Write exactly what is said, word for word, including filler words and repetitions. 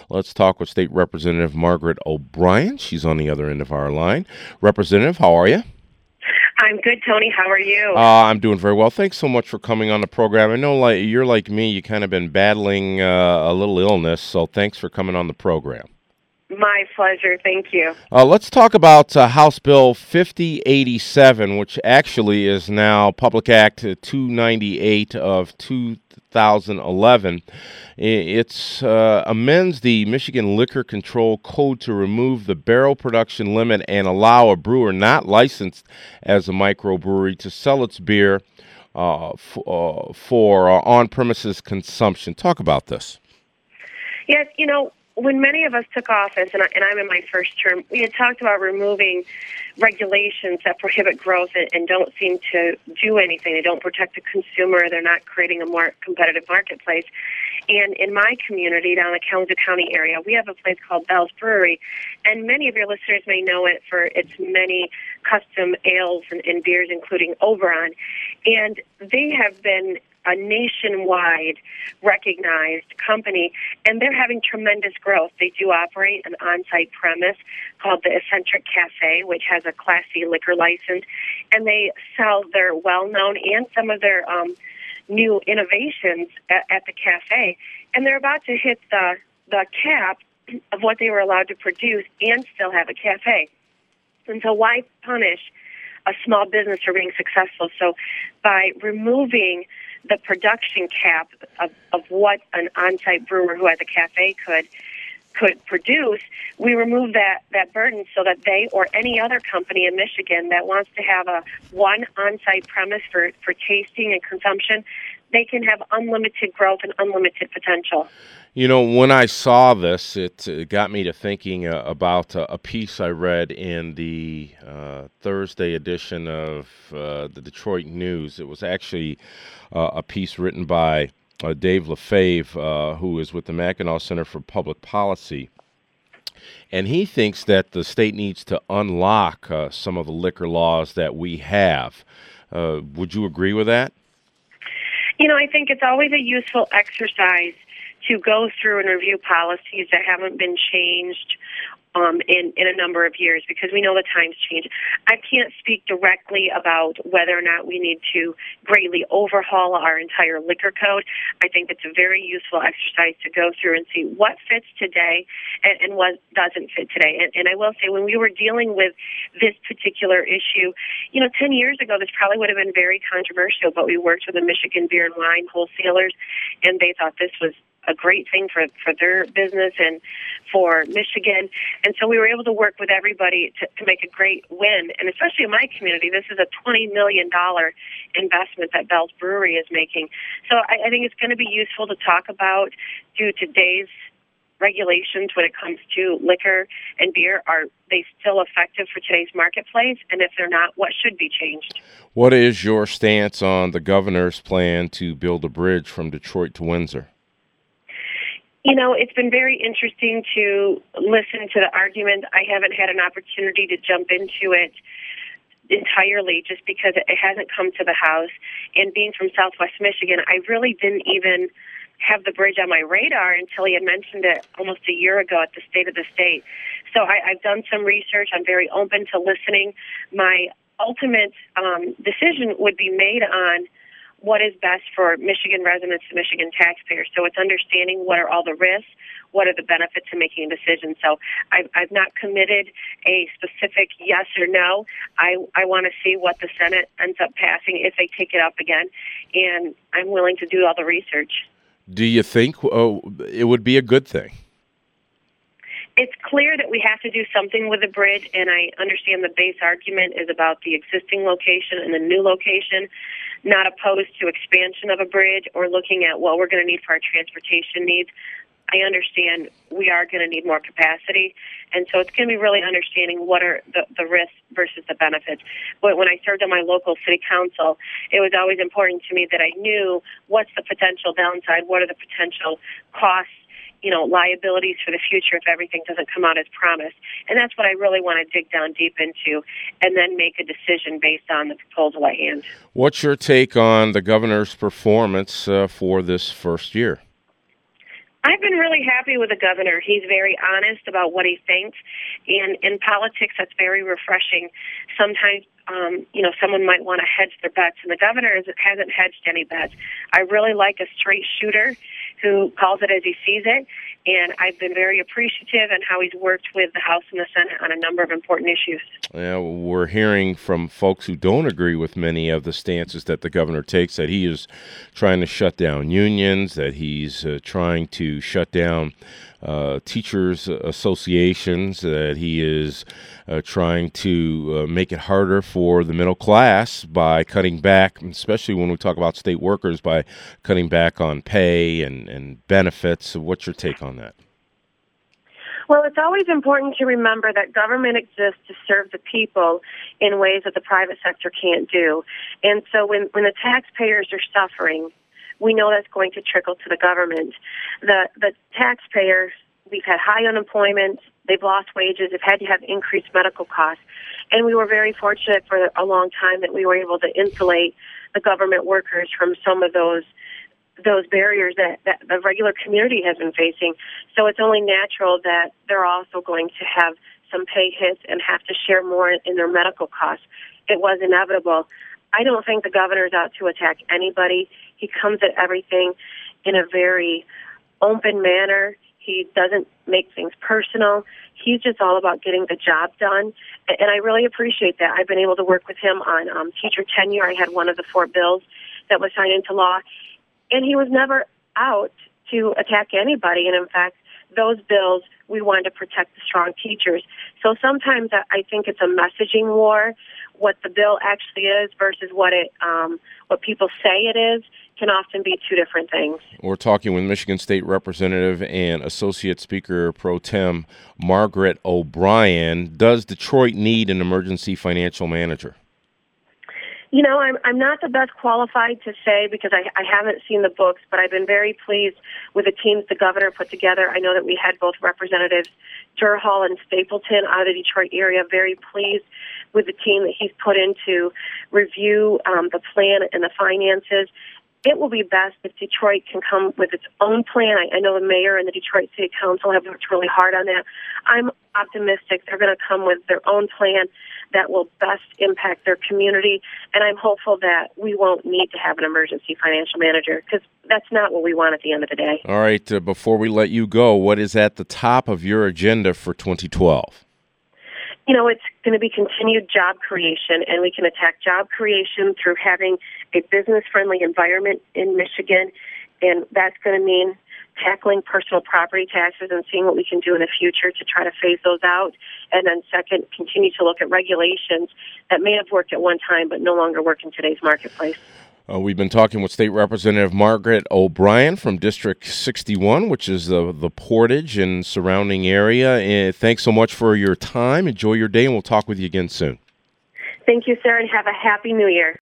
Let's talk with State Representative Margaret O'Brien. She's on the other end of our line. Representative, how are you? I'm good, Tony. How are you? Uh, I'm doing very well. Thanks so much for coming on the program. I know like you're like me, you kind of been battling uh, a little illness, so thanks for coming on the program. My pleasure. Thank you. Uh, let's talk about uh, House Bill fifty eighty-seven, which actually is now Public Act two ninety-eight of two thousand eleven. It uh, amends the Michigan Liquor Control Code to remove the barrel production limit and allow a brewer not licensed as a microbrewery to sell its beer uh, f- uh, for uh, on-premises consumption. Talk about this. Yes, you know, when many of us took office, and, I, and I'm in my first term, we had talked about removing regulations that prohibit growth and, and don't seem to do anything. They don't protect the consumer. They're not creating a more competitive marketplace. And in my community, down in the Kalamazoo County area, we have a place called Bell's Brewery, and many of your listeners may know it for its many custom ales and, and beers, including Oberon. And they have been a nationwide recognized company, and they're having tremendous growth. They do operate an on-site premise called the Eccentric Cafe, which has a Class C liquor license, and they sell their well-known and some of their um, new innovations at, at the cafe. And they're about to hit the, the cap of what they were allowed to produce and still have a cafe. And so why punish a small business for being successful? So by removing the production cap of, of what an on-site brewer who has a cafe could could produce, we remove that, that burden so that they or any other company in Michigan that wants to have a one on-site premise for, for tasting and consumption, they can have unlimited growth and unlimited potential. You know, when I saw this, it, it got me to thinking uh, about uh, a piece I read in the uh, Thursday edition of uh, the Detroit News. It was actually uh, a piece written by uh, Dave Lefebvre, uh, who is with the Mackinac Center for Public Policy. And he thinks that the state needs to unlock uh, some of the liquor laws that we have. Uh, would you agree with that? You know, I think it's always a useful exercise to go through and review policies that haven't been changed um, in, in a number of years, because we know the times change. I can't speak directly about whether or not we need to greatly overhaul our entire liquor code. I think it's a very useful exercise to go through and see what fits today and, and what doesn't fit today. And, and I will say, when we were dealing with this particular issue, you know, ten years ago, this probably would have been very controversial, but we worked with the Michigan Beer and Wine wholesalers, and they thought this was a great thing for, for their business and for Michigan. And so we were able to work with everybody to, to make a great win. And especially in my community, this is a twenty million dollars investment that Bell's Brewery is making. So I, I think it's going to be useful to talk about, do today's regulations when it comes to liquor and beer, are they still effective for today's marketplace? And if they're not, what should be changed? What is your stance on the governor's plan to build a bridge from Detroit to Windsor? You know, it's been very interesting to listen to the argument. I haven't had an opportunity to jump into it entirely just because it hasn't come to the House. And being from Southwest Michigan, I really didn't even have the bridge on my radar until he had mentioned it almost a year ago at the State of the State. So I, I've done some research. I'm very open to listening. My ultimate um, decision would be made on what is best for Michigan residents and Michigan taxpayers. So it's understanding what are all the risks, what are the benefits in making a decision. So I've, I've not committed a specific yes or no. I, I want to see what the Senate ends up passing if they take it up again, and I'm willing to do all the research. Do you think oh, it would be a good thing? It's clear that we have to do something with the bridge, and I understand the base argument is about the existing location and the new location, not opposed to expansion of a bridge or looking at what we're going to need for our transportation needs. I understand we are going to need more capacity, and so it's going to be really understanding what are the, the risks versus the benefits. But when I served on my local city council, it was always important to me that I knew what's the potential downside, what are the potential costs, you know, liabilities for the future if everything doesn't come out as promised. And that's what I really want to dig down deep into and then make a decision based on the proposal at hand. What's your take on the governor's performance uh, for this first year? I've been really happy with the governor. He's very honest about what he thinks. And in politics, that's very refreshing. Sometimes, um, you know, someone might want to hedge their bets, and the governor is, hasn't hedged any bets. I really like a straight shooter who calls it as he sees it. And I've been very appreciative in how he's worked with the House and the Senate on a number of important issues. Yeah, we're hearing from folks who don't agree with many of the stances that the governor takes, that he is trying to shut down unions, that he's uh, trying to shut down uh, teachers' associations, that he is uh, trying to uh, make it harder for the middle class by cutting back, especially when we talk about state workers, by cutting back on pay and, and benefits. What's your take on that? Well, it's always important to remember that government exists to serve the people in ways that the private sector can't do. And so when, when the taxpayers are suffering, we know that's going to trickle to the government. The, the taxpayers, we've had high unemployment, they've lost wages, they've had to have increased medical costs. And we were very fortunate for a long time that we were able to insulate the government workers from some of those those barriers that, that the regular community has been facing. So it's only natural that they're also going to have some pay hits and have to share more in their medical costs. It was inevitable. I don't think the governor's out to attack anybody. He comes at everything in a very open manner. He doesn't make things personal. He's just all about getting the job done, and I really appreciate that. I've been able to work with him on um, teacher tenure. I had one of the four bills that was signed into law. And he was never out to attack anybody. And in fact, those bills, we wanted to protect the strong teachers. So sometimes I think it's a messaging war. What the bill actually is versus what it, um, what people say it is, can often be two different things. We're talking with Michigan State Representative and Associate Speaker Pro Tem Margaret O'Brien. Does Detroit need an emergency financial manager? You know, I'm I'm not the best qualified to say because I, I haven't seen the books, but I've been very pleased with the teams the governor put together. I know that we had both Representatives Durhal and Stapleton out of the Detroit area. Very pleased with the team that he's put in to review um, the plan and the finances. It will be best if Detroit can come with its own plan. I, I know the mayor and the Detroit City Council have worked really hard on that. I'm optimistic they're going to come with their own plan that will best impact their community, and I'm hopeful that we won't need to have an emergency financial manager because that's not what we want at the end of the day. All right, uh, before we let you go, what is at the top of your agenda for twenty twelve? You know, it's going to be continued job creation, and we can attack job creation through having a business-friendly environment in Michigan, and that's going to mean tackling personal property taxes and seeing what we can do in the future to try to phase those out. And then second, continue to look at regulations that may have worked at one time but no longer work in today's marketplace. Uh, we've been talking with State Representative Margaret O'Brien from District sixty-one, which is the, the Portage and surrounding area. And thanks so much for your time. Enjoy your day, and we'll talk with you again soon. Thank you, sir, and have a happy new year.